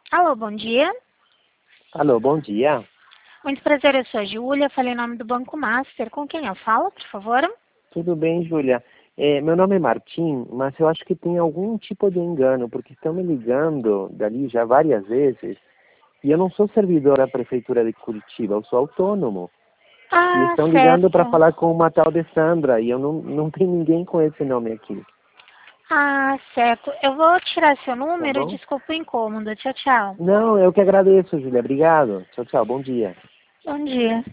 Alô, bom dia. Alô, bom dia. Muito prazer, eu sou a Júlia, falei em nome do Banco Master. Com quem eu falo, por favor? Tudo bem, Júlia? Meu nome é Martim, mas eu acho que tem algum tipo de engano, porque estão me ligando dali já várias vezes e eu não sou servidor da Prefeitura de Curitiba, eu sou autônomo. E Ah, estão ligando para certo. falar com uma tal de Sandra e eu não tenho ninguém com esse nome aqui, Ah, certo. Eu vou tirar seu tá número, bom? desculpa o incômodo. Tchau, tchau. Não, eu que agradeço, Júlia. Obrigado. Tchau, tchau. Bom dia. Bom dia.